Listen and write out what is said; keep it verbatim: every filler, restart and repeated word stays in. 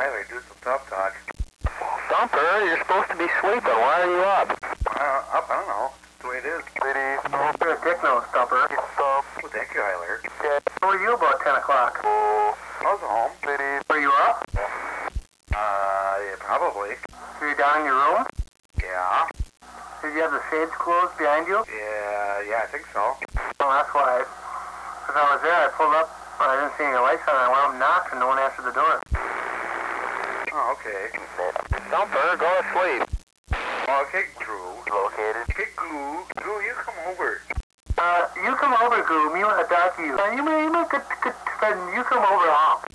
Tyler, do some tough talk. Stumper, you're supposed to be sleeping. Why are you up? Uh, up, I don't know. That's the way it is. Ladies, You're a dick nose, Stumper. Well, thank you, Tyler. Where were you about ten o'clock? I was home. ladies. Were you up? Uh, yeah, probably. Were you down in your room? Yeah. Did you have the shades closed behind you? Yeah, yeah, I think so. Well, that's why. As I was there, I pulled up, but I didn't see any lights on. I went up and knocked, and no one answered the door. Oh, okay. Stumper, go to sleep.